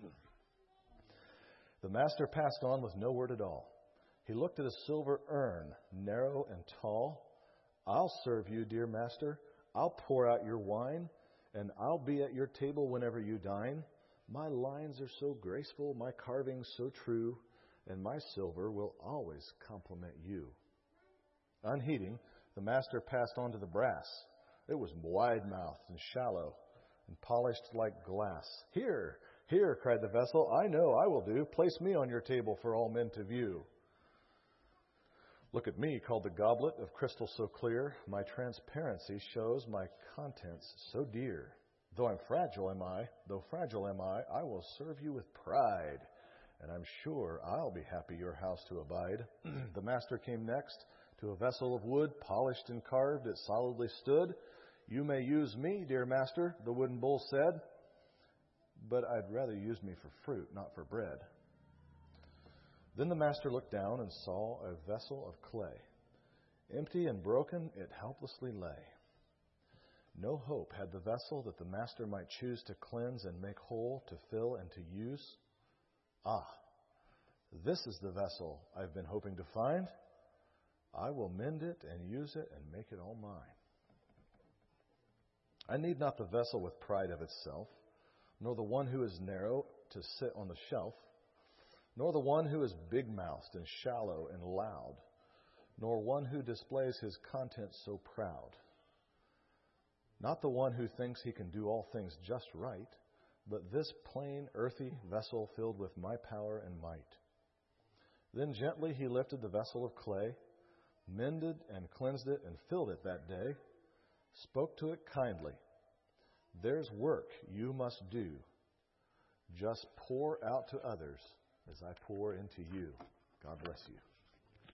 The master passed on with no word at all. He looked at a silver urn, narrow and tall. I'll serve you, dear master. I'll pour out your wine, and I'll be at your table whenever you dine. My lines are so graceful, my carvings so true, and my silver will always compliment you. Unheeding, the master passed on to the brass. It was wide-mouthed and shallow and polished like glass. Here, here, cried the vessel, I know I will do. Place me on your table for all men to view. Look at me, called the goblet of crystal so clear. My transparency shows my contents so dear. Though I'm fragile am I, though fragile am I, I will serve you with pride. And I'm sure I'll be happy your house to abide. The master came next to a vessel of wood, polished and carved, it solidly stood. You may use me, dear master, the wooden bull said, but I'd rather use me for fruit, not for bread. Then the master looked down and saw a vessel of clay. Empty and broken, it helplessly lay. No hope had the vessel that the master might choose to cleanse and make whole, to fill and to use. Ah, this is the vessel I've been hoping to find. I will mend it and use it and make it all mine. I need not the vessel with pride of itself, nor the one who is narrow to sit on the shelf, nor the one who is big-mouthed and shallow and loud, nor one who displays his contents so proud. Not the one who thinks he can do all things just right, but this plain, earthy vessel filled with my power and might. Then gently he lifted the vessel of clay, mended and cleansed it and filled it that day, spoke to it kindly. There's work you must do. Just pour out to others as I pour into you. God bless you.